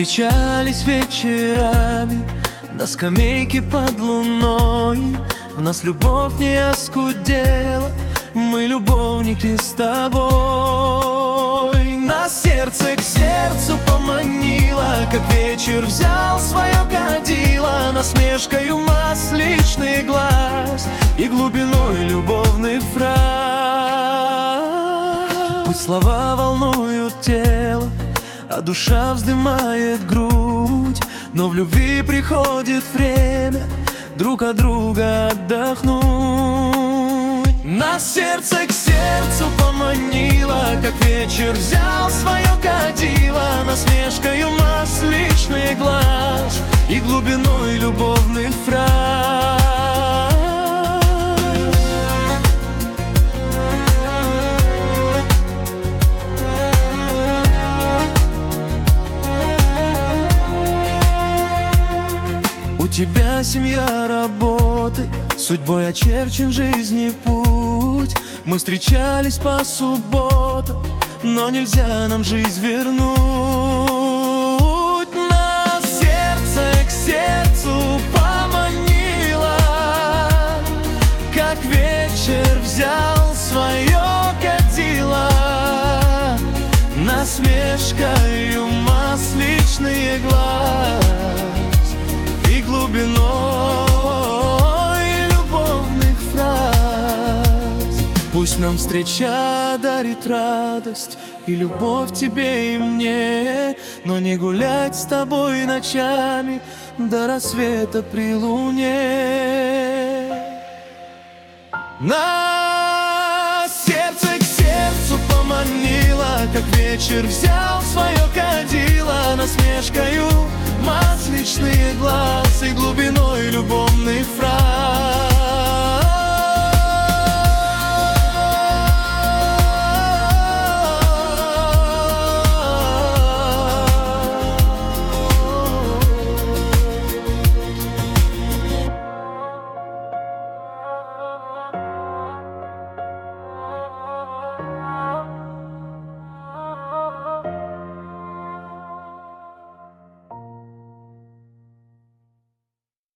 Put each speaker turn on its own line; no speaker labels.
встречались вечерами на скамейке под луной. В нас любовь не оскудела, мы любовники с тобой. Нас сердце к сердцу поманило, как вечер взял свое кадило, насмешкою масличный глаз и глубиной любовных фраз. Пусть слова волнуют тело, а душа вздымает грудь, но в любви приходит время друг от друга отдохнуть. Нас сердце к сердцу поманило, как вечер взял свое кадило, насмешкою масличный глаз и глубиной любовных фраз. У тебя семья, работы, судьбой очерчен жизни путь. Мы встречались по субботам, но нельзя нам жизнь вернуть. Нас сердце к сердцу поманило, как вечер взял свое кадило, насмешкою масличный глаз и глубиной любовных фраз. Пусть нам встреча дарит радость и любовь тебе и мне, но не гулять с тобой ночами до рассвета при луне. Нас сердце к сердцу поманило, как вечер взял свое кадило, насмешкою масличный глаз и глубиной любовных фраз.